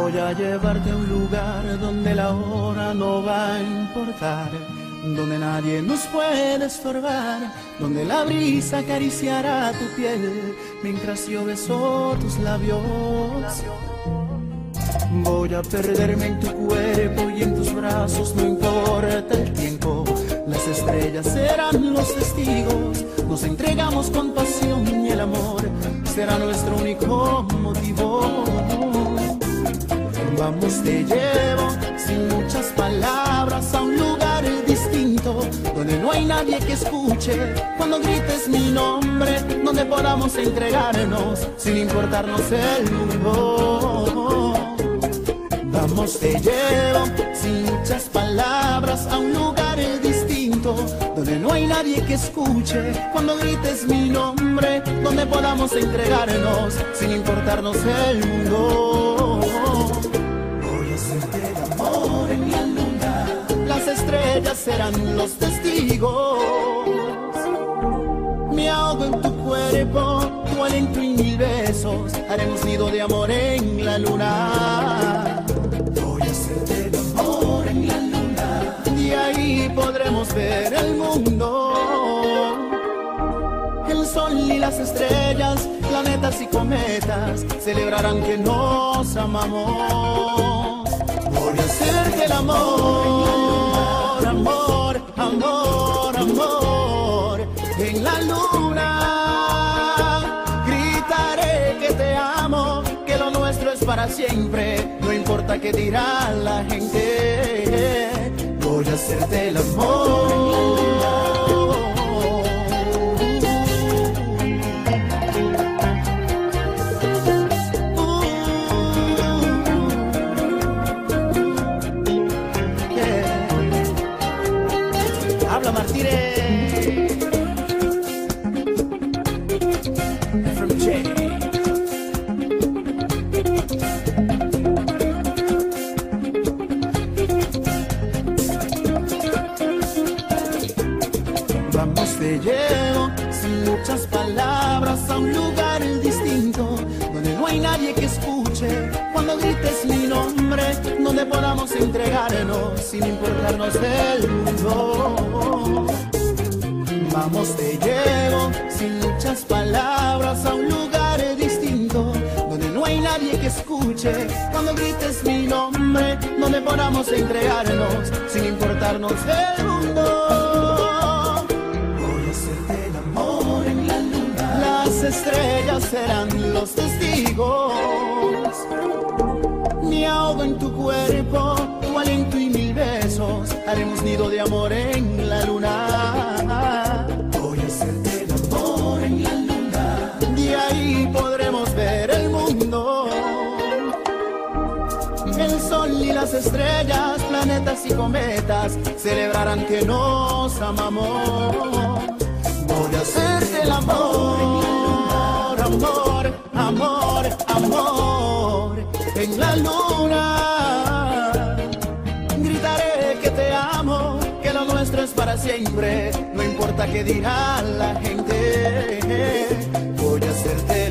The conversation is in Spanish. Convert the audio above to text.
Voy a llevarte a un lugar donde la hora no va a importar, donde nadie nos puede estorbar, donde la brisa acariciará tu piel mientras yo beso tus labios. Voy a perderme en tu cuerpo y en tus brazos, no importa el tiempo. Las estrellas serán los testigos, nos entregamos con pasión y el amor será nuestro único motivo. Vamos, te llevo sin muchas palabras a un lugar distinto, donde no hay nadie que escuche cuando grites mi nombre, donde podamos entregarnos sin importarnos el mundo. Vamos, te llevo sin muchas palabras a un lugar distinto, donde no hay nadie que escuche cuando grites mi nombre, donde podamos entregarnos sin importarnos el mundo. Voy a hacerte el amor en la luna, las estrellas serán los testigos. Me ahogo en tu cuerpo, tu aliento y mil besos, haremos nido de amor en la luna. Voy a hacerte el amor en la luna, de ahí podremos ver el mundo. El sol y las estrellas, planetas y cometas, celebrarán que nos amamos. Voy a hacerte el amor, amor, amor, amor, en la luna. Gritaré que te amo, que lo nuestro es para siempre, no importa qué dirá la gente. Voy a hacerte el amor. Habla Martínez from J. Vamos, te llevo sin muchas palabras a un lugar distinto, donde no hay nadie que escuche cuando grites mi nombre, donde podamos entregarnos sin importarnos el mundo. Vamos, te llevo sin muchas palabras a un lugar distinto, donde no hay nadie que escuche cuando grites mi nombre, donde podamos entregarnos sin importarnos el mundo. Voy a hacerte el amor en la luna, las estrellas serán los testigos. Me ahogo en tu cuerpo, tu aliento y mil besos, haremos nido de amor en la luna. Voy a hacerte el amor en la luna, de ahí podremos ver el mundo. El sol y las estrellas, planetas y cometas, celebrarán que nos amamos. Voy a hacerte el amor, amor, amor, amor, en la luna. Gritaré que te amo, que lo nuestro es para siempre, no importa qué dirá la gente. Voy a hacerte